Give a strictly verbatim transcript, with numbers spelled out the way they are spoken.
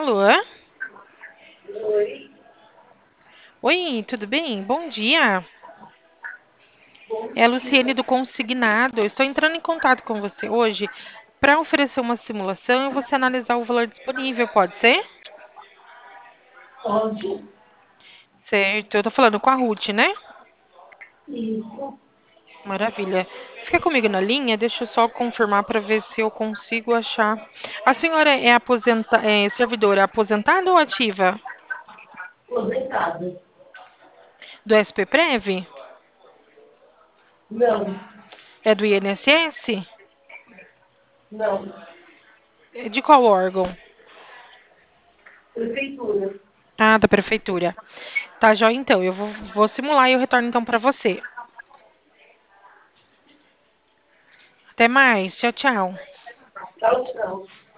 Alô? Oi, Oi, tudo bem? Bom dia. bom É a Luciene dia. do Consignado. Eu estou entrando em contato com você hoje para oferecer uma simulação e você analisar o valor disponível, pode ser? Pode? Certo. Eu estou falando com a Ruth, né? Isso. Maravilha. Fica comigo na linha, deixa eu só confirmar para ver se eu consigo achar. A senhora é aposenta... é servidora aposentada ou ativa? Aposentada. Do S P Prev? Não, É do I N S S? não. É de qual órgão? Prefeitura. Ah, da prefeitura. Tá, joia, então. Eu vou, vou simular e eu retorno então para você. Até mais. Tchau, tchau. Tchau, tchau.